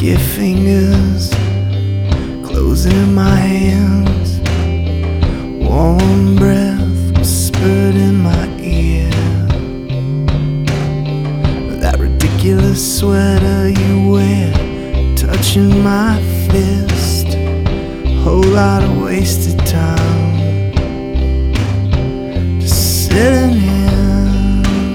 Sticky fingers closing in my hands, warm breath whispered in my ear. That ridiculous sweater you wear touching my fist, whole lot of wasted time just sitting